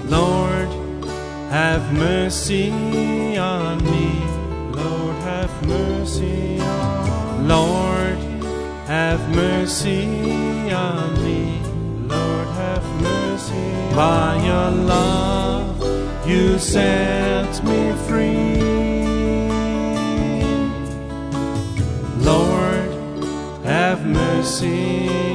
Lord, have mercy on me. Lord, have mercy on me. Lord, have mercy on me. Lord, have mercy. By your love, you set me free. Lord, have mercy